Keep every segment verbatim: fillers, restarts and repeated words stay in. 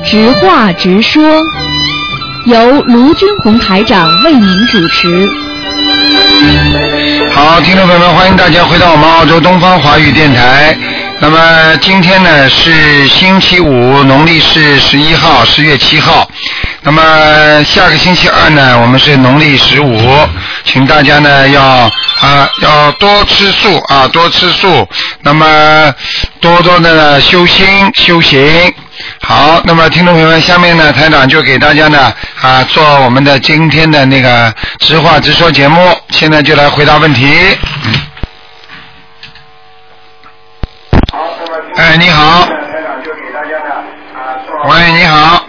直话直说，由卢军红台长为您主持。 好，听众朋友们，欢迎大家回到我们澳洲东方华语电台。那么今天呢是星期五，农历是十一号，十月七号。那么下个星期二呢，我们是农历十五，请大家呢要啊要多吃素啊，多吃素。那么多多的呢修心修行。好，那么听众朋友们，下面呢台长就给大家呢啊做我们的今天的那个直话直说节目，现在就来回答问题。嗯。哎，你好。喂，你好。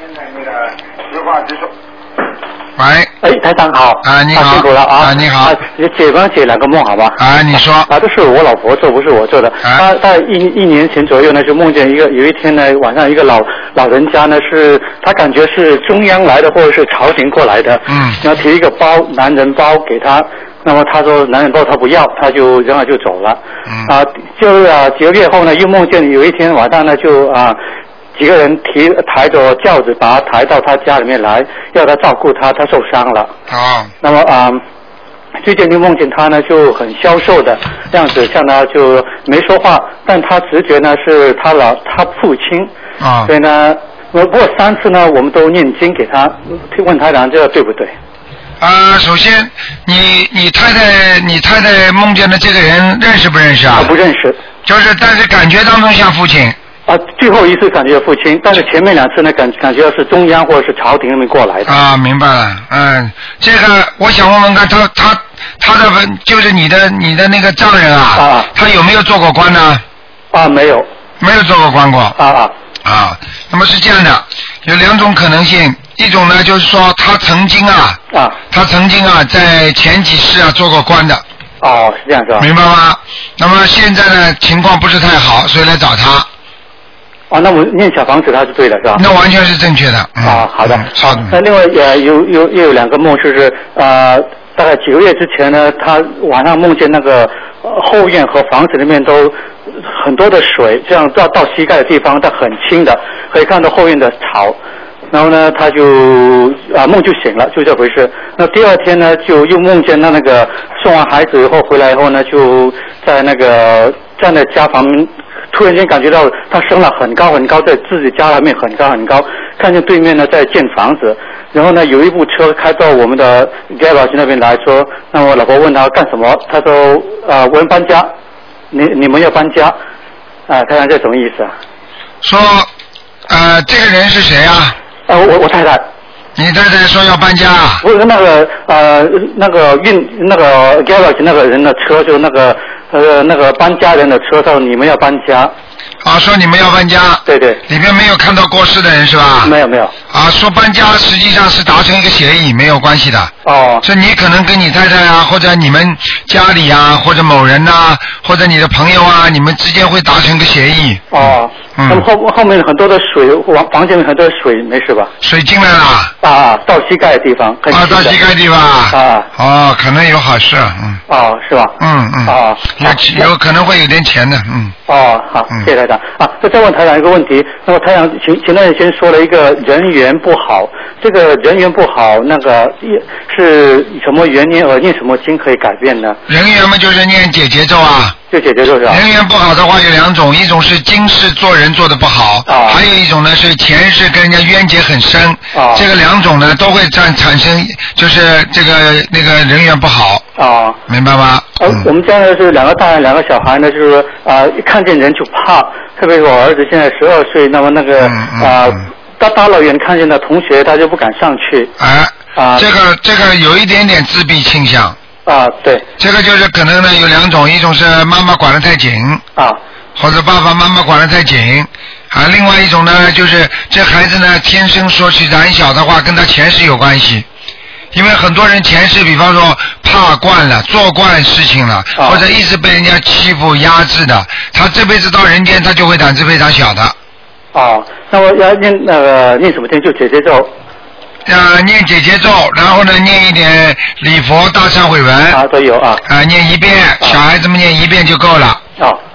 喂。 哎，台长好。 啊，你好。 辛苦了啊。 啊，你好。 啊，解帮解两个梦好吧？ 啊，你说。 啊，这是我老婆做，不是我做的。啊。他在一一年前左右呢，就梦见一个有一天呢，晚上一个老老人家呢，是他感觉是中央来的，或者是朝廷过来的。嗯。然后提一个包，男人包给他。那么他说男人包他不要，他就然后就走了。嗯。啊，就啊几个月后呢，又梦见有一天晚上呢，就啊。几个人提抬着轿子把他抬到他家里面来，要他照顾他，他受伤了。 哦。 那么啊、呃，最近就梦见他呢就很消瘦的样子，像他就没说话，但他直觉呢是他老他父亲。啊、哦。所以呢，不过三次呢我们都念经给他，问台长这对不对？ 啊、呃，首先你你太太你太太梦见的这个人认识不认识啊？ 我不认识。就是， 但是感觉当中像父亲。 啊，最后一次感觉父亲，但是前面两次呢，感感觉是中央或者是朝廷那边过来的。 啊，明白了，嗯，这个我想问问看，他他他的就是你的你的那个丈人啊，啊他有没有做过官呢？ 啊，没有， 没有做过官过。 啊啊啊，那么是这样的，有两种可能性，一种呢就是说他曾经啊，啊，他曾经啊在前几世啊做过官的。 哦，是这样是吧？ 明白吗？那么现在呢情况不是太好，所以来找他。 啊，那我念小房子他是对的，是吧？ 那完全是正确的。 嗯、啊，好的， 嗯、好的。 那另外呃有有又有两个梦，就是呃大概几个月之前呢，他晚上梦见那个、呃、后院和房子里面都很多的水，这样到到膝盖的地方，但很轻的，可以看到后院的草。然后呢，他就啊梦就醒了，就这回事。那第二天呢，就又梦见他那个送完孩子以后回来以后呢，就在那个站在家旁边。突然间感觉到他升了很高很高，在自己家里面很高很高，看见对面呢在建房子，然后呢有一部车开到我们的 garage 那边来说，那我老婆问他干什么，他说呃我们搬家，你你们要搬家，啊看看这什么意思啊？ 说呃这个人是谁啊？ 啊我我太太。 你太太说要搬家啊？ 不是那个呃那个运那个 garage 那个人的车，就是那个呃那个搬家人的车，说你们要搬家。 啊，说你们要搬家。 对对。 里面没有看到过世的人是吧？ 没有没有。 啊，说搬家实际上是达成一个协议，没有关系的。 哦。 所以你可能跟你太太啊，或者你们家里啊，或者某人呐、啊，或者你的朋友啊，你们之间会达成一个协议。 哦。嗯。那么后后面很多的水，房房间里很多的水，没事吧？ 水进来了。 啊，到膝盖的地方。 啊，到膝盖地方。 啊。 哦，可能有好事，嗯。 哦，是吧？ 嗯嗯。 哦。 有有可能会有点钱的，嗯。 哦，好，谢谢台长。啊，那再问台长一个问题。那么台长前前段时间说了一个人缘不好，这个人缘不好，那个是什么原因而念什么经可以改变呢？ 人缘嘛，就是念解结咒啊。 就解结咒是吧？ 人缘不好的话有两种，一种是今世做人做的不好，啊、还有一种呢是前世跟人家冤结很深。啊、这个两种呢都会产产生，就是这个那个人缘不好。啊，明白吗？ 呃，嗯、我们家呢是两个大人，两个小孩呢，就是说啊、呃，一看见人就怕，特别是我儿子现在十二岁，那么那个啊、嗯呃，大大老远看见的同学，他就不敢上去。 哎，啊，这个这个有一点点自闭倾向。 啊，对。 这个就是可能呢有两种，一种是妈妈管得太紧。啊。或者爸爸妈妈管得太紧。啊，另外一种呢就是这孩子呢天生说起胆小的话，跟他前世有关系。因为很多人前世比方说怕惯了，做惯事情了，啊、或者一直被人家欺负压制的，他这辈子到人间他就会胆子非常小的。 哦，那我要念那个念什么经？就解结咒。 呃，念解结咒，然后呢，念一点礼佛大忏悔文。 啊，都有啊。 啊、呃，念一遍，啊、小孩子们念一遍就够了。 哦。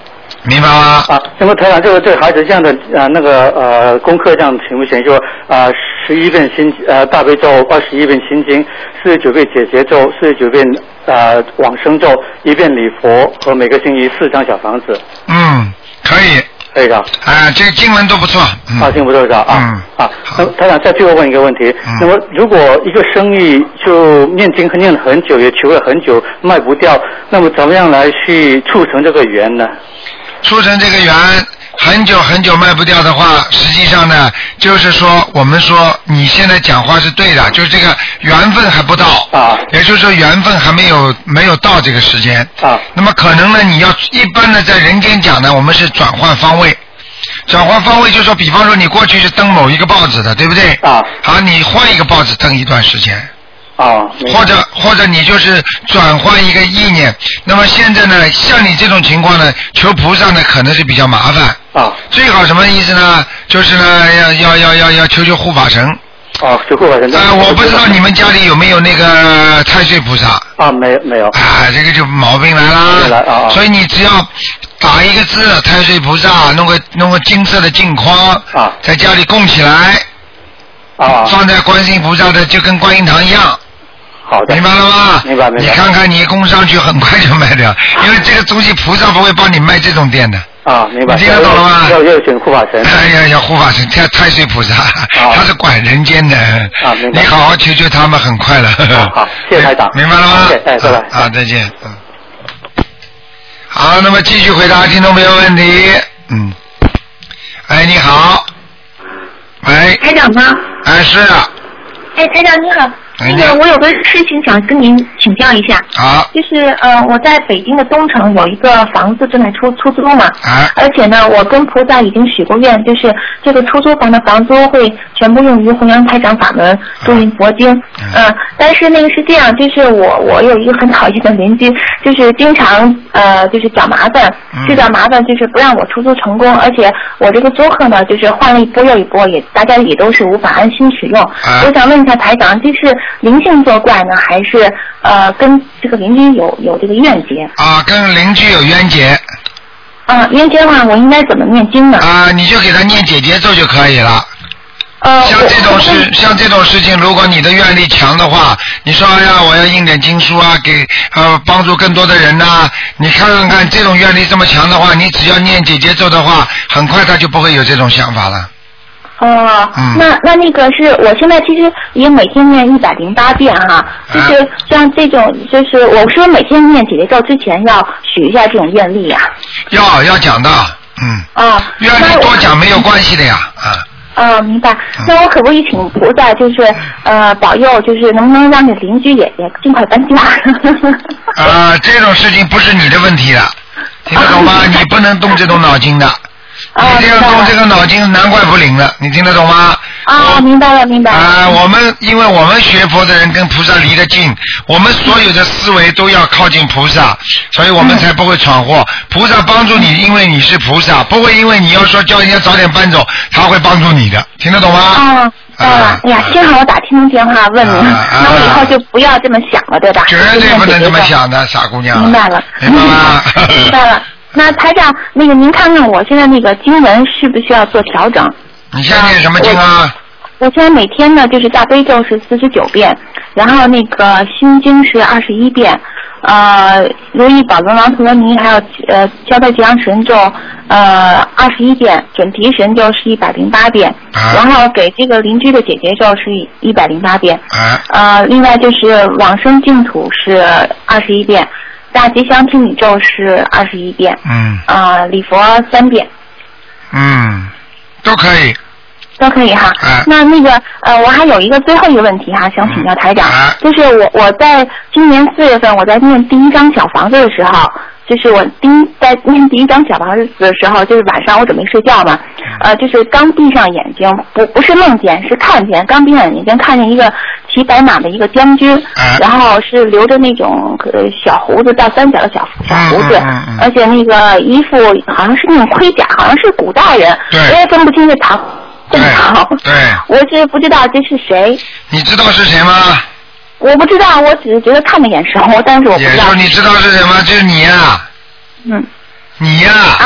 明白吗？ 啊，那么台长，这个这个孩子这样的呃那个呃功课这样行不行？就啊十一遍心呃大悲咒，二十一遍心经，四十九遍解结咒，四十九遍呃往生咒，一遍礼佛和每个星期四张小房子。 嗯，可以。 可以的。 啊，这个经文都不错。嗯、 啊，经文不错是吧？啊、嗯、啊。那台长再最后问一个问题，嗯、那么如果一个生意就念经念了很久，也求了很久卖不掉，那么怎么样来去促成这个缘呢？ 促成这个缘很久很久卖不掉的话，实际上呢，就是说我们说你现在讲话是对的，就是这个缘分还不到啊，也就是说缘分还没有没有到这个时间啊。那么可能呢，你要一般的在人间讲呢，我们是转换方位。转换方位就是说，比方说你过去是登某一个报纸的，对不对？啊。好，你换一个报纸登一段时间。啊。或者或者你就是转换一个意念。那么现在呢，像你这种情况呢，求菩萨呢可能是比较麻烦。啊。最好什么意思呢？就是呢，要要要要要求求护法神。哦，求护法神。呃，我不知道你们家里有没有那个太岁菩萨。啊，没有没有。啊，这个就毛病来啦。来啊。所以你只要打一个字太岁菩萨，弄个弄个金色的镜框，啊，在家里供起来，啊，放在观世音菩萨的就跟观音堂一样。好的。明白了吗？明白明白。你看看你供上去很快就卖掉，因为这个东西菩萨不会帮你卖这种店的。啊，明白。你听得懂了吗？要要请护法神。哎呀，要护法神，太太岁菩萨，他是管人间的。啊，明白。你好好求求他们，很快了。好，谢谢台长。明白了吗？谢谢，哎，拜拜。啊，再见。嗯。好，那么继续回答听众朋友问题。嗯。哎，你好。喂。台长吗？哎，是啊。 哎，台长你好。那个，我有个事情想跟您请教一下。 好。 就是呃，我在北京的东城有一个房子正在出出租嘛。啊。而且呢，我跟菩萨已经许过愿，就是这个出租房的房租会全部用于弘扬台长法门、读印佛经。嗯、呃。但是那个是这样，就是我我有一个很讨厌的邻居，就是经常呃就是找麻烦，制造麻烦，就是不让我出租成功，而且我这个租客呢，就是换了一波又一波，也大家也都是无法安心使用。啊。我想问一下台长，这是灵性作怪呢，还是呃跟这个邻居有有这个怨结？ 啊，跟邻居有冤结。 啊，冤结的话，我应该怎么念经呢？ 啊，你就给他念姐姐咒就可以了。 呃， 像这种事，像这种事情，如果你的愿力强的话，你说哎呀，我要印点经书啊，给呃帮助更多的人呐、啊。你看看看，这种愿力这么强的话，你只要念姐姐咒的话，很快他就不会有这种想法了。 哦，嗯、那那那个是我现在其实也每天念一百零八遍哈、啊，就是像这种，就是我说每天念姐姐咒之前要许一下这种愿力呀、啊。 要要讲的，嗯。啊。愿力多讲没有关系的呀，啊。 啊，明白。那我可不可以请菩萨，就是呃保佑，就是能不能让这邻居也也尽快搬家？ 啊，这种事情不是你的问题了，听得懂吗？你不能动这种脑筋的。你这样动这个脑筋，难怪不灵了。你听得懂吗？ 啊，明白了，明白了。 啊，我们因为我们学佛的人跟菩萨离得近，我们所有的思维都要靠近菩萨，所以我们才不会闯祸。菩萨帮助你，因为你是菩萨，不会因为你要说叫人家早点搬走，他会帮助你的。听得懂吗？ 啊。啊，哎呀，幸好我打听通电话问你，啊、那我以后就不要这么想了，对吧？ 绝对不能这么想的，傻姑娘。 明白了， 明白吗？ 明白了。那台长，那个您看看我现在那个经文是不是要做调整？ 你现在念什么经啊？ 我, 我现在每天呢就是大悲咒是四十九遍，然后那个心经是二十一遍，呃，如意宝轮王陀罗尼还有呃消灾吉祥神咒呃二十一遍，准提神咒是一百零八遍，啊、然后给这个邻居的姐姐咒是一百零八遍，啊、呃，另外就是往生净土是二十一遍。大吉祥天女咒是二十一遍， 嗯， 啊、呃，礼佛三遍， 嗯，都可以， 都可以哈。 啊、 那那个呃，我还有一个最后一个问题哈，想请教台长， 啊、 就是我我在今年四月份我在念第一张小房子的时候，就是我第一在念第一张小房子的时候，就是晚上我准备睡觉嘛，呃，就是刚闭上眼睛，不不是梦见，是看见，刚闭上眼睛看见一个骑白马的一个将军， 啊、 然后是留着那种呃小胡子到三角的小小胡子， 嗯嗯嗯、 而且那个衣服好像是那种盔甲，好像是古代人，我也分不清是唐正朝， 对， 我是不知道这是谁。 你知道是谁吗？ 我不知道，我只是觉得看着眼熟，但是我不知道。 眼熟，你知道是什么？就是你呀、啊。 嗯。 你呀、 啊。啊。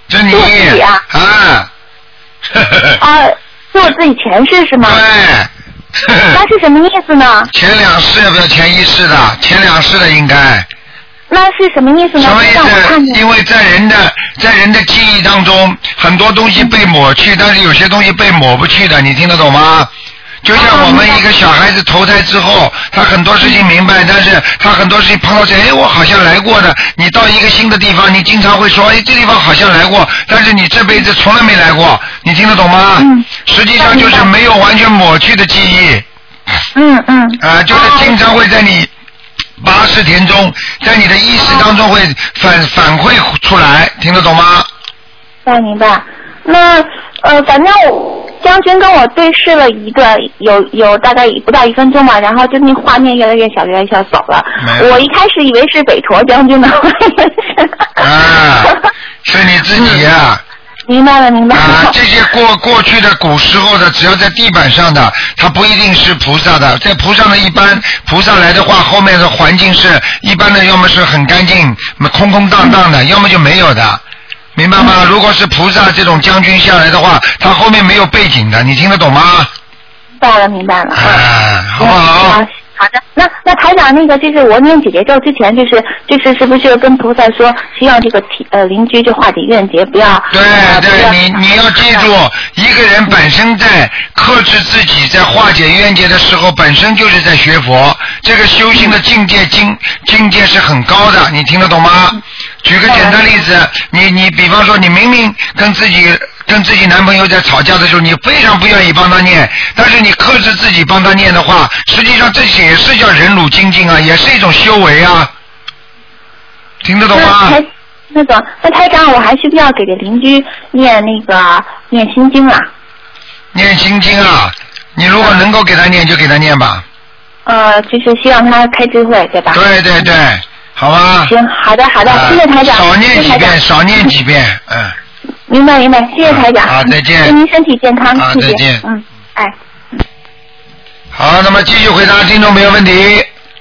这你是我自己啊。 啊。 啊，是我自己前世是吗？ 对。 那是什么意思呢？ 前两世不要前一世的，前两世的应该。 那是什么意思呢？ 什么意思？因为在人的在人的记忆当中，很多东西被抹去，但是有些东西被抹不去的，你听得懂吗？就像我们一个小孩子投胎之后，他很多事情明白，但是他很多事情碰到这，哎，我好像来过的。你到一个新的地方，你经常会说，哎，这地方好像来过，但是你这辈子从来没来过，你听得懂吗？ 嗯。 实际上就是没有完全抹去的记忆。 嗯嗯。 啊，就是经常会在你八识田中，在你的意识当中会反反馈出来，听得懂吗？ 明白明白。那呃，反正将军跟我对视了一个有有大概不到一分钟吧，然后就那画面越来越小，越来越小走了。我一开始以为是北陀将军呢。 啊，是你自己呀、啊。 明白了，明白了。 啊，这些过过去的古时候的，只要在地板上的，它不一定是菩萨的。在菩萨的一般菩萨来的话，后面的环境是一般的，要么是很干净、空空荡荡的，要么就没有的。明白吗？嗯、如果是菩萨这种将军下来的话，他后面没有背景的，你听得懂吗？ 明白了，明白了。 啊，好不好？ 嗯好的，那那台长，那个就是我念姐姐咒之前，就是就是是不是跟菩萨说，希望这个呃邻居就化解怨结，不要对对，你你要记住，一个人本身在克制自己，在化解冤结的时候，本身就是在学佛，这个修行的境界境境界是很高的，你听得懂吗？举个简单例子，你你比方说，你明明跟自己跟自己男朋友在吵架的时候，你非常不愿意帮他念，但是你克制自己帮他念的话，实际上这也是叫忍辱精进啊，也是一种修为啊，听得懂吗？ 那那个，那台长，我还需不需要给这邻居念那个念心经啊？ 念心经啊，你如果能够给他念，就给他念吧。 呃，就是希望他开智慧，对吧？ 对对对，好吧。 行，好的好的， 啊、 谢谢台长。 少念几遍，少念几遍，嗯。 明白明白，谢谢台长。 好，再见。 祝您身体健康， 好， 谢谢。 再见。 嗯，哎。 好，那么继续回答听众朋友问题。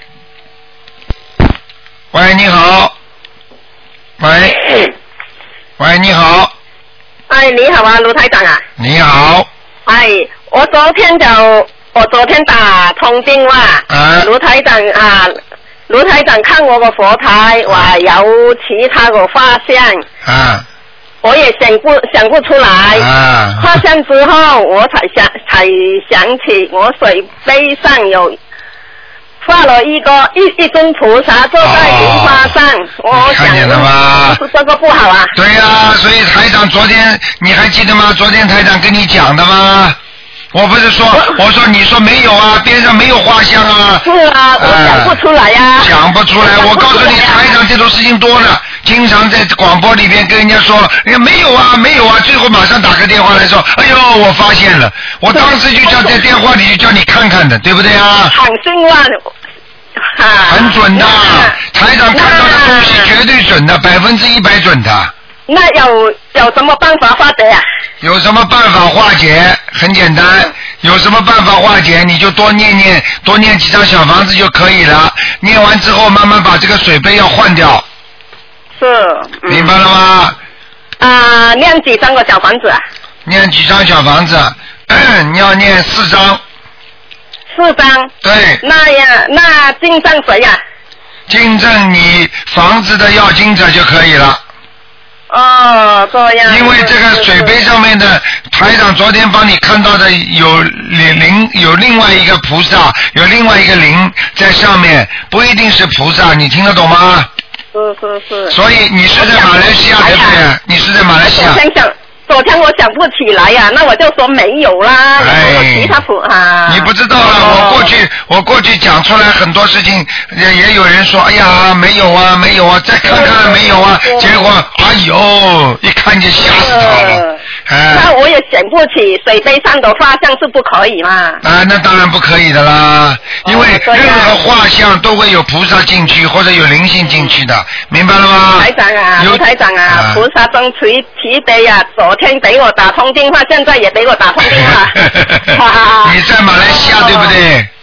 喂，你好。喂。喂，你好。 哎，你好啊，卢台长啊。 你好。 哎，我昨天就我昨天打通电话， 啊、 卢台长啊，卢台长看我個佛台，話有其他個畫像。 啊。 我也想不想不出來， 啊、 畫像之後我才想才想起我水杯上有畫了一個一一尊菩薩坐在蓮花上， 哦、我想看見了嗎？ 是這個不好啊。 對啊，所以台長昨天你還記得嗎？昨天台長跟你講的嗎？我不是說，我說你說沒有啊，邊上沒有畫像啊。 是啊，我想不出來呀、啊。 想不出來，我告訴你，台長這種事情多了，經常在廣播裏邊跟人家說，人家沒有啊，沒有啊，最後馬上打個電話來說，哎呦，我發現了，我當時就叫在電話裏就叫你看看的，對不對啊？ 很興旺， 很準的，台長看到的東西絕對準的，百分之一百準的。 那有有什麼辦法化解啊？ 有什麼辦法化解？很簡單，有什麼辦法化解？你就多念念，多念幾張小房子就可以了。念完之後，慢慢把這個水杯要換掉。 是。 嗯、明白了嗎？ 啊，念幾張個小房子啊？ 念幾張小房子？你要念四張。 四張。 對。 那呀，那敬贈誰呀？ 敬贈你房子的要經者就可以了。 哦，這樣。 因為這個水杯上面的台長昨天幫你看到的有靈，有另外一個菩薩，有另外一個靈在上面，不一定是菩薩，你聽得懂嗎？ 是是是。 所以你是在馬來西亞對不對？你是在馬來西亞。昨天想， 昨天我想不起來呀、啊，那我就說沒有啦。哎。其他菩薩。 你不知道了，我過去我過去講出來很多事情，也也有人說，哎呀，沒有啊，沒有啊，再看看沒有啊，結果，哎呦，一看就嚇死他了。哎、 那我也想不起水杯上的畫像是不可以嘛？ 啊，那當然不可以的啦，因為任何畫像都會有菩薩進去或者有靈性進去的，明白了嗎？ 台長啊，有台長啊，啊菩薩中慈慈悲呀，昨天給我打通電話，現在也給我打通電話。 你在馬來西亞對不對？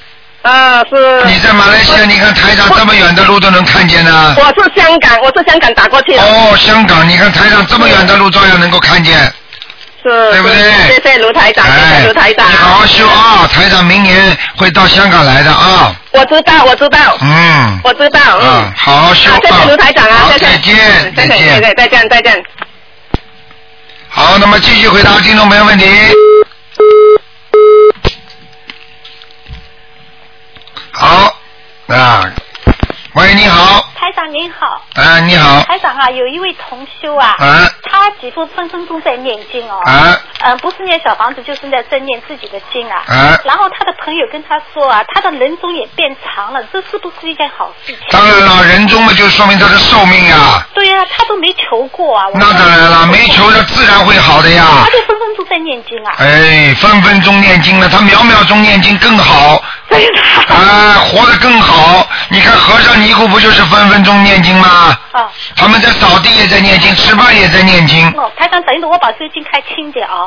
啊，是。 你在马来西亚，你看台长这么远的路都能看见呢。 我是香港，我是香港打过去的。 哦，香港，你看台长这么远的路照样能够看见。 是。 对不对？ 谢谢卢台长，谢谢卢台长。 你好好修啊，台长明年会到香港来的啊。 我知道，我知道。 嗯。 我知道，嗯。 好好修啊。 谢谢卢台长啊， 再见， 再见，再见，再见，再见。 好，那么继续回答听众朋友问题。好，啊，喂，你好。 台长您好。 啊，你好。 台长啊，有一位同修啊， 啊他几乎分分钟在念经哦。 啊。 嗯，不是念小房子，就是在在念自己的经啊。 啊。 然后他的朋友跟他说啊，他的人中也变长了，这是不是一件好事情？ 当然了，人中嘛就说明他的寿命呀。 对呀、啊，他都没求过啊。 那当然了，没求的自然会好的呀。 他就分分钟在念经啊。 哎，分分钟念经了，他秒秒钟念经更好。 对的。 啊，活得更好。你看和尚尼姑不就是分分钟念经吗？ 啊。 他们在扫地也在念经，吃饭也在念经。 哦，台长，等一等，我把这个经开轻点啊。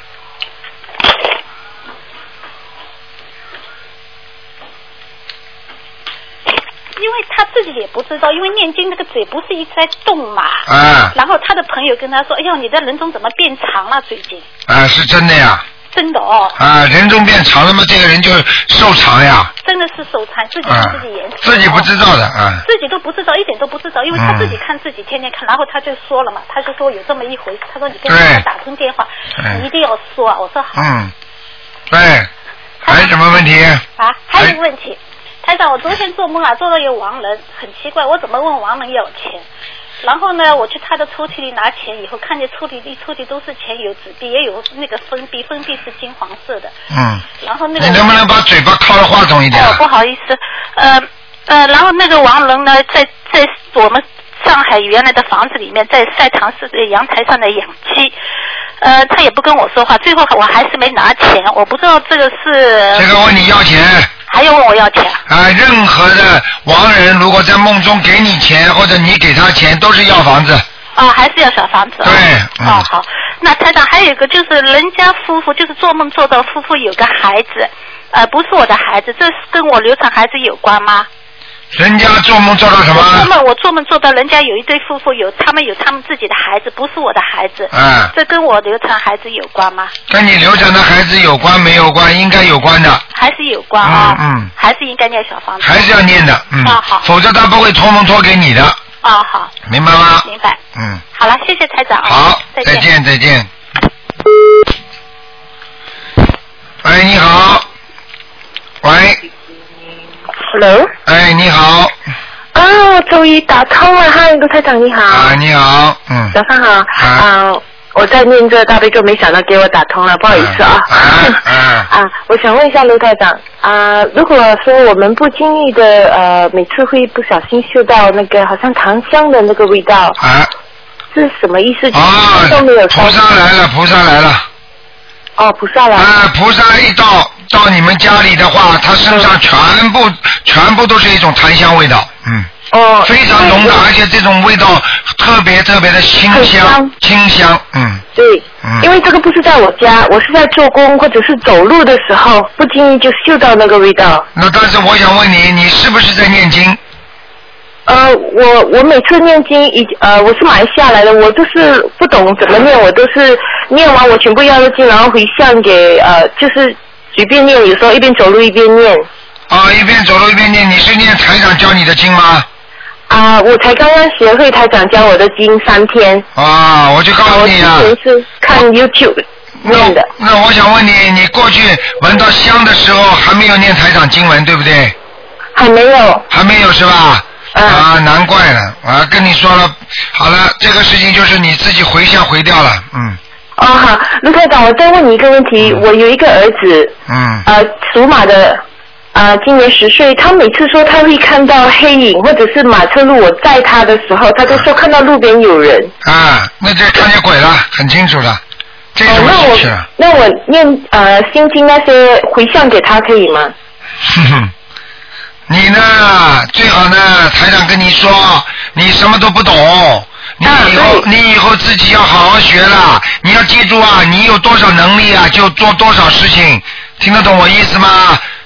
因为他自己也不知道，因为念经那个嘴不是一直在动嘛。 啊。 然后他的朋友跟他说：“哎呦，你的人中怎么变长了？最近。” 啊，是真的呀。 真的哦。 啊，人中变长了嘛，这个人就瘦长呀。 真的是手残，自己看自己颜色、哦。 自己不知道的啊。 自己都不知道，一点都不知道，因为他自己看自己，天天看，然后他就说了嘛，他就说有这么一回事，他说你跟他打通电话，你一定要说啊。我说好。 嗯。对。还有什么问题？ 啊，还有一个问题。台长，我昨天做梦啊，做到一个亡人，很奇怪，我怎么问亡人要钱？然后呢，我去他的抽屉里拿钱，以后看见抽屉里抽屉都是钱，有纸币，也有那个封闭，封闭是金黄色的。 嗯。 然后那个。 你能不能把嘴巴靠着话筒一点？ 哦，不好意思，呃呃，然后那个亡人呢，在在我们上海原来的房子里面，在晒堂式的阳台上的养鸡。呃，他也不跟我说话，最后我还是没拿钱，我不知道这个是。 这个问你要钱。 还要问我要钱啊！任何的亡人如果在梦中给你钱，或者你给他钱，都是要房子。 啊，还是要小房子。 对。嗯、 哦，好。那台长还有一个，就是人家夫妇就是做梦做到夫妇有个孩子，呃，不是我的孩子，这是跟我流产孩子有关吗？ 人家做梦做到什么？ 我做梦，我做梦做到人家有一对夫妇有，他们有他们自己的孩子，不是我的孩子。 嗯。 这跟我流产孩子有关吗？ 跟你流产的孩子有关没有关？应该有关的。 还是有关啊。 嗯嗯。 还是应该念小房子。 还是要念的，嗯。 啊好。 否则他不会托梦托给你的。 啊好。 明白吗？ 明白。 嗯。 好了，谢谢台长。 好， 再见。再见，再见。喂，你好。喂。 Hello。 哎，你好。 哦，终于打通了，嗨，卢台长你好。 啊，你好，嗯。 早上好。啊。Uh, 我在念这大悲咒，没想到给我打通了，不好意思啊。 啊。啊, 啊我想问一下卢台长啊，如果说我们不经意的呃，每次会不小心嗅到那个好像檀香的那个味道。 啊。 是什么意思？ 啊。 都没有。 菩萨来了，菩萨来了。 哦，菩萨来了。 啊，菩萨一到到你们家里的话，他身上全部、嗯、全部都是一种檀香味道，嗯。 哦。 非常浓的，而且这种味道特别特别的清香，清香，嗯。 对。嗯。因为这个不是在我家，我是在做工或者是走路的时候，不经意就嗅到那个味道。 那但是我想问你，你是不是在念经？ 呃，我我每次念经，一呃，我是马来西亚来的，我都是不懂怎么念，我都是念完我全部要的经，然后回向给呃，就是随便念，有时候一边走路一边念。 啊，一边走路一边念，你是念台长教你的经吗？ 啊、呃，我才刚刚学会台长教我的经三天。 啊，我就告诉你啊。 我之前是看 YouTube 念的。 那, 那我想问你，你过去闻到香的时候还没有念台长经文，对不对？ 还没有。 还没有是吧？ 嗯、 啊，难怪了，啊，跟你说了，好了，这个事情就是你自己回向回掉了，嗯。 哦好，卢台长，我再问你一个问题，嗯、我有一个儿子， 嗯， 呃，属马的，呃，今年十岁，他每次说他会看到黑影，或者是马车路我载他的时候，他都说看到路边有人。 啊，那就看见鬼了，很清楚了，这种事情。哦， 那我那我念呃心经那些回向给他可以吗？ 哼哼。你呢？最好呢，台长跟你说，你什么都不懂，你以后、啊、你以后自己要好好学了。你要记住啊，你有多少能力啊，就做多少事情，听得懂我意思吗？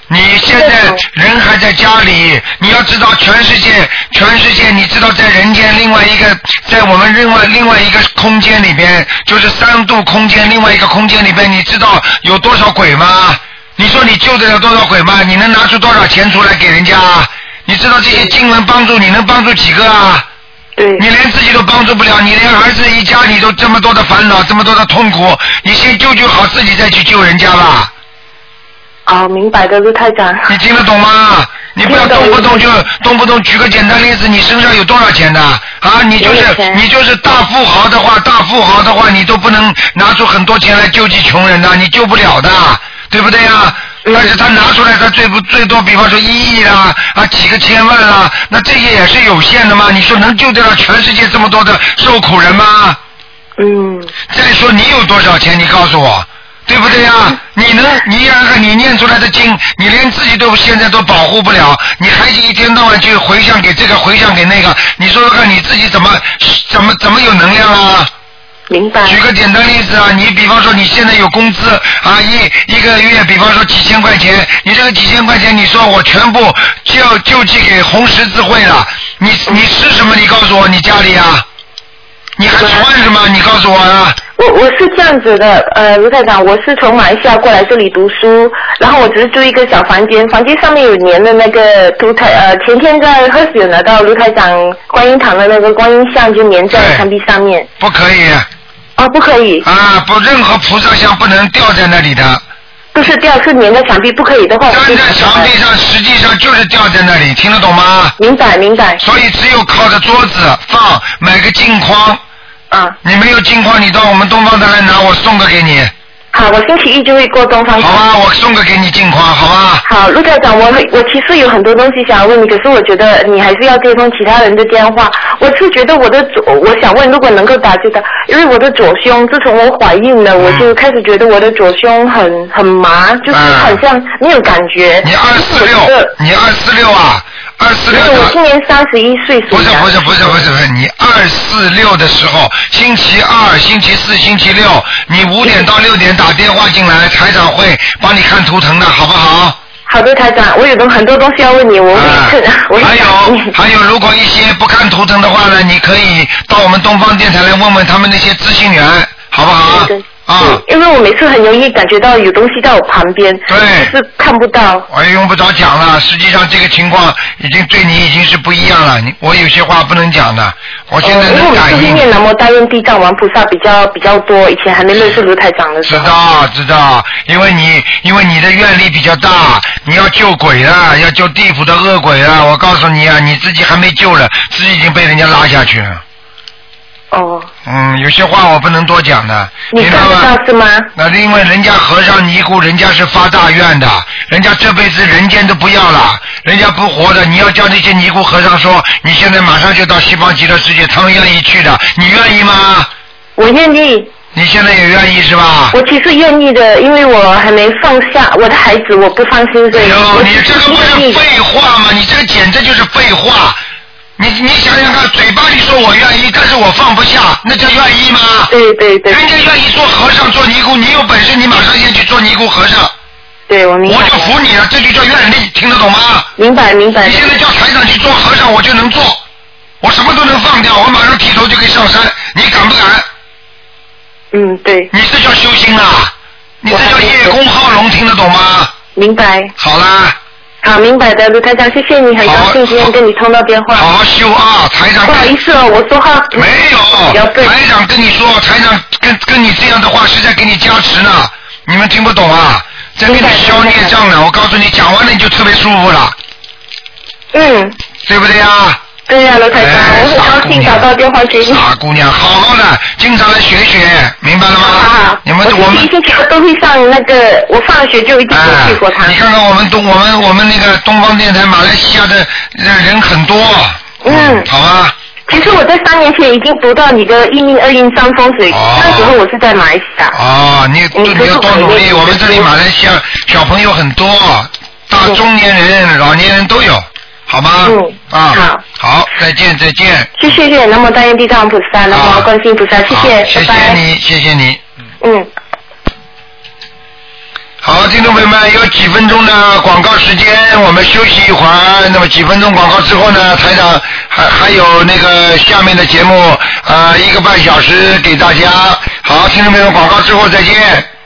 你现在人还在家里，你要知道全世界，全世界，你知道在人间另外一个，在我们另外另外一个空间里边，就是三度空间另外一个空间里边，你知道有多少鬼吗？你说你救得了多少鬼吗？你能拿出多少钱出来给人家？你知道这些经文帮助你能帮助几个啊？ 对。 你连自己都帮助不了，你连儿子一家你都这么多的烦恼，这么多的痛苦，你先救救好自己，再去救人家吧。 哦，明白的，卢台长。 你听得懂吗？你不要动不动就动不动举个简单例子，你身上有多少钱的啊？你就是你就是大富豪的话，大富豪的话，你都不能拿出很多钱来救济穷人的，你救不了的，对不对呀？但是他拿出来，他最不最多，比方说一亿啦，啊几个千万啦，那这些也是有限的嘛。你说能救得了全世界这么多的受苦人吗？ 嗯。 再说你有多少钱？你告诉我。对不对呀、啊？你能，你想想，你念出来的经，你连自己都现在都保护不了，你还是一天到晚去回向给这个，回向给那个，你说说看，你自己怎么怎么怎么有能量啊？ 明白。 举个简单例子啊，你比方说你现在有工资啊，一一个月，比方说几千块钱，你这个几千块钱，你说我全部就就寄给红十字会了，你你吃什么？你告诉我，你家里啊？你还穿什么？你告诉我啊！ 我我是这样子的，呃，卢台长，我是从马来西亚过来这里读书，然后我只是住一个小房间，房间上面有粘的那个卢台，呃，前天在赫斯有拿到卢台长观音堂的那个观音像，就粘在墙壁上面。 不可以。 啊，不可以。 啊，不，任何菩萨像不能吊在那里的。 不是吊，是粘在墙壁，不可以的话。 粘在墙壁上，实际上就是吊在那里，听得懂吗？ 明白，明白。 所以只有靠着桌子放，买个镜框。 啊， 你没有镜框，你到我们东方台来拿，我送个给你。 好，我星期一就会过东方台。 好吧，我送个给你镜框，好吧？ 好，陆台长，我我其实有很多东西想要问你，可是我觉得你还是要接通其他人的电话。我是觉得我的左，我想问，如果能够打就打，因为我的左胸，自从我怀孕了，嗯、我就开始觉得我的左胸很很麻，就是很像没有感觉。 你二四六，你二四六啊？二四六， 我今年三十一岁， 不是不是不是不是不是，你二四六的时候，星期二、星期四、星期六，你五点到六点打电话进来，台长会帮你看图腾的，好不好？ 好的，台长，我有很多东西要问你，我会、啊、我还有还有，如果一些不看图腾的话呢，你可以到我们东方电台来问问他们那些咨询员，好不好？ 对啊，因为我每次很容易感觉到有东西在我旁边， 对， 是看不到。 我也用不着讲了，实际上这个情况已经对你已经是不一样了。你我有些话不能讲的，我现在能感应。 因为我们是念南无大愿地藏王菩萨比较比较多，以前还没认识卢台长的时候。 知道知道，因为你因为你的愿力比较大，你要救鬼了，要救地府的恶鬼了。我告诉你啊，你自己还没救了，自己已经被人家拉下去了。 哦。 嗯，有些话我不能多讲的， 你看得到是吗？ 那因为人家和尚尼姑，人家是发大愿的，人家这辈子人间都不要了，人家不活的。你要叫那些尼姑和尚说，你现在马上就到西方极乐世界，他们愿意去的，你愿意吗？ 我愿意。 你现在也愿意是吧？ 我其实愿意的，因为我还没放下我的孩子，我不放心这个。 哎呦，你这个不是废话吗？你这个简直就是废话。你你想想看，嘴巴里说我愿意，但是我放不下，那叫愿意吗？ 对对对。 人家愿意做和尚做尼姑，你有本事你马上先去做尼姑和尚。 对，我明白。 我就服你了，这就叫愿力，听得懂吗？ 明白明白。 你现在叫台长去做和尚，我就能做，我什么都能放掉，我马上剃头就可以上山，你敢不敢？ 嗯，对。 你这叫修心啊！你这叫叶公好龙，听得懂吗？ 明白。 好啦。 好，明白的，卢台长，谢谢你，很高兴今天跟你通到电话。 好好修啊，台长。 不好意思哦，我说话没有，台长跟你说，台长跟跟你这样的话是在给你加持呢，你们听不懂啊？在给你消孽障呢，我告诉你，讲完了你就特别舒服了。 嗯。对不对呀？ 对呀，卢台长，我很高兴打到电话给你。 傻姑娘，好好的，经常来学学，明白了吗？ 好好。 你们我们一星期二都会上那个，我放学就一定会去佛堂。 你看看我们东我们我们那个东方电台，马来西亚的人很多。 嗯。 好吧。 其实我在三年前已经读到你的一命二运三风水， 哦、 那时候我是在马来西亚。 哦，你你要多努力，我们这里马来西亚小朋友很多，大中年人、老年人都有。好吗？ 嗯， 啊， 好， 好，再见，再见。 谢谢谢，南无大愿地藏菩萨，南无观世音菩萨，谢谢， 谢谢你，谢谢你。 嗯。 好。 好，听众朋友们，有几分钟的广告时间，我们休息一会儿。那么几分钟广告之后呢，台长还还有那个下面的节目，呃，一个半小时给大家。好，听众朋友们，广告之后再见。